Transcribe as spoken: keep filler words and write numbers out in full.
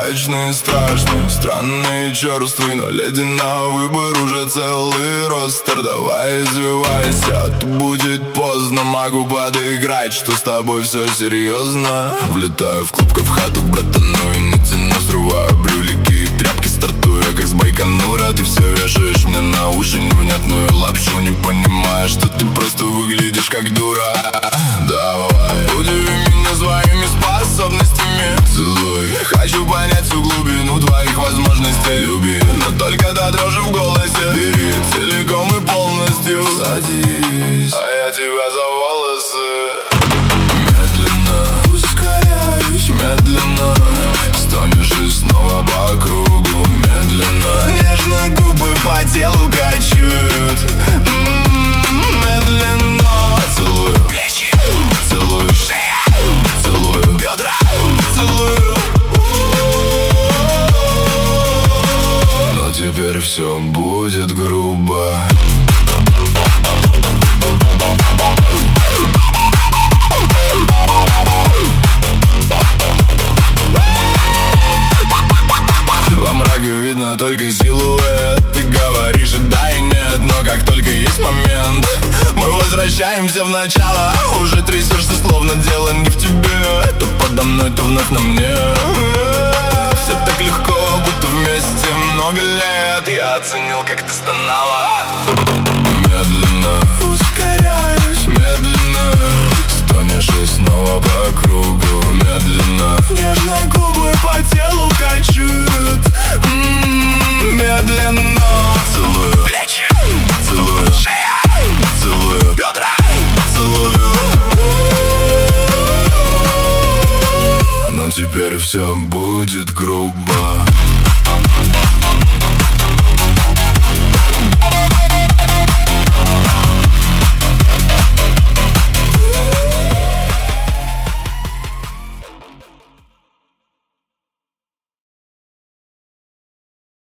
Мрачные, страшные, странные чувства, но ледяной выбор уже целый ростер. Давай извивайся, а то будет поздно. Могу подыграть, что с тобой все серьезно. Влетаю в клуб, как в хату, братану, и натяну, срываю брюлики и тряпки, стартуя как с Байконура. Ты все вешаешь мне на уши невнятную лапшу, не понимая, что ты просто выглядишь как дура. Давай, удиви меня своими способностями, целуй. Хочу понять всю глубину твоих возможностей, люби, но только до дрожи в голосе. Бери целиком и полностью, садись, а я тебя за волосы. Медленно ускоряюсь, медленно стонешь и снова по кругу. Медленно нежно губы по телу качают. Медленно целую плечи, целую шею, целую бедра, целую. Но теперь все будет грубо. Во мраке видно только силуэт. Ты говоришь и да и нет, но как только есть момент, мы возвращаемся в начало. Уже трясешься, словно дело не в тебе. То подо мной, то вновь на мне. Все так легко, будто вместе много лет. Я оценил, как ты стонала. Медленно ускоряюсь, медленно стонешь и снова по кругу. Медленно нежно губы по телу качают. М-м-м, медленно целую плечи, целую шею, целую бедра, целую. Но теперь все будет грубо.